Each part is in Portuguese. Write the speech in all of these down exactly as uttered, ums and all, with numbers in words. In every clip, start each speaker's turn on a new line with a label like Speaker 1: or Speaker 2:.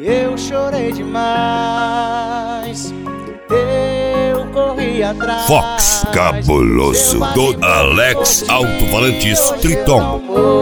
Speaker 1: Eu chorei demais, eu corri atrás.
Speaker 2: Fox Cabuloso do Alex Alto-Falantes Triton.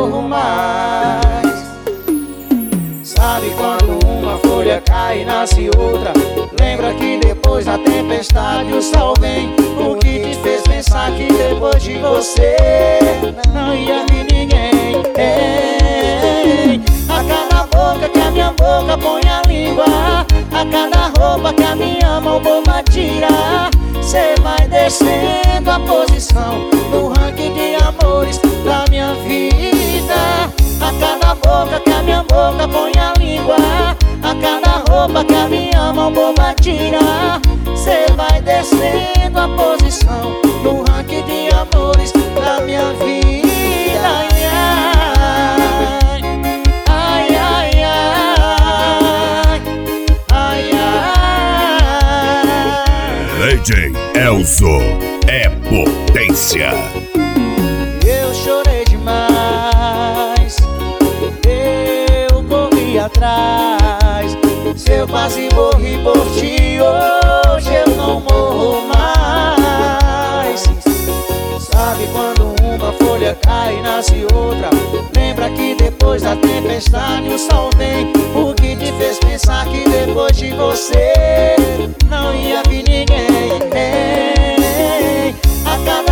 Speaker 1: Sabe quando uma folha cai e nasce outra? Lembra que depois da tempestade o sol vem. O que te fez pensar que depois de você não ia vir ninguém? Ei, a cada boca que a minha boca põe a língua, a cada roupa que a minha mão boba tira, cê vai descendo a posição no ranking de amores da minha vida. A cada boca que a minha boca põe a língua, a cada roupa que a minha mão boba tira, cê vai descendo a posição no ranking de amores da minha vida. Ai, ai, ai, ai, ai, ai.
Speaker 2: D J Elzo é potência.
Speaker 1: Eu chorei demais, eu corri atrás. Se eu quase morri por ti, hoje eu não morro mais. Sabe quando uma folha cai e nasce outra? Lembra que depois da tempestade o sol vem. O que te fez pensar que depois de você não ia vir ninguém? A cada